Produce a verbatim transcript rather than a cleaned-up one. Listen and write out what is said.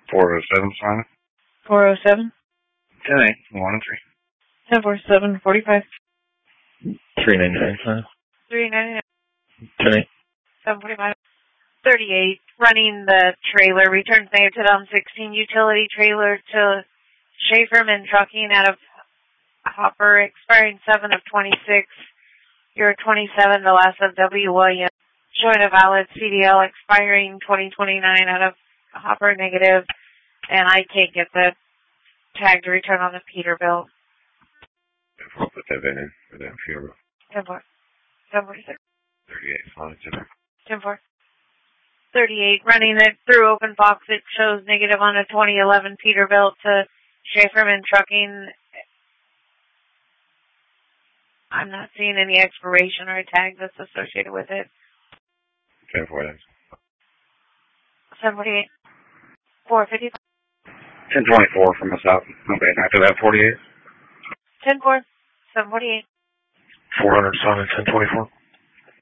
four oh seven, Simon. four oh seven. ten eight, one and three. ten four seven, forty-five. three ninety-nine, Simon. three ninety-nine. ten eight. seven forty-five. thirty-eight, running the trailer, returns negative two thousand sixteen utility trailer to Schaeferman Trucking out of Hopper, expiring seven of twenty-six. You're twenty-seven, the last of W. Williams. Showing a valid C D L expiring twenty twenty-nine out of Hopper negative, and I can't get the tag to return on the Peterbilt. I'll put that in for that fuel. ten four. seven forty-six. thirty-eight, fine, ten four. thirty-eight, running it through Open Box, it shows negative on a twenty eleven Peterbilt to Schaeferman Trucking. I'm not seeing any expiration or a tag that's associated with it. ten four, then. seven forty-eight. four fifty-five. ten twenty-four from us out. Okay, after that, forty-eight. ten four. seven forty-eight. four hundred, Simon, ten twenty-four.